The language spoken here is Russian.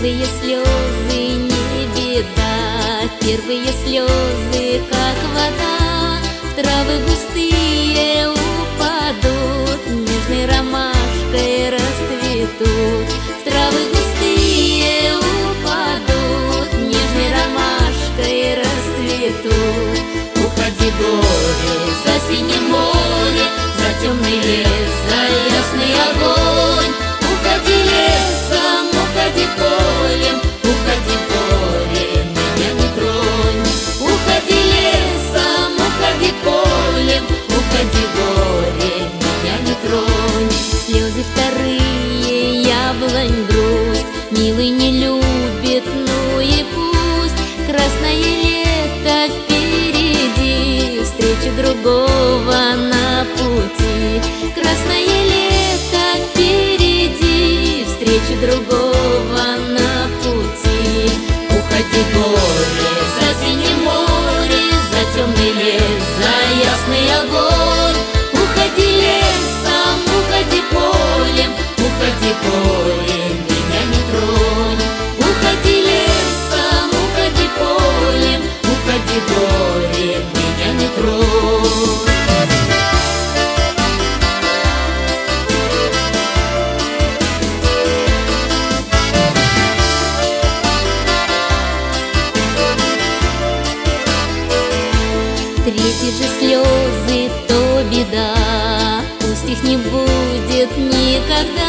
Первые слезы не беда, первые слезы, как вода, в травы густые упадут, нежной ромашкой расцветут. В травы густые упадут, нежной ромашкой расцветут. Уходи, горе, за синее море, за темный лес, за ясный огонь. Уходи лесом, уходи полем, уходи, горе, меня не тронь. Уходи лесом, уходи полем, уходи, горе, меня не тронь. Слезы вторые, яблонь грусть, милый не любит, ну и пусть. Красное лето впереди, встречи другого на пути. Красное лето впереди, встречи другого на пути. Уходи, горе, за синее море, за темный лес, за ясный огонь. Уходи лесом, уходи полем, уходи, горе, меня не тронь. Уходи лесом, уходи полем, уходи, горе, меня не тронь. Третьи же слезы, то беда, пусть их не будет никогда.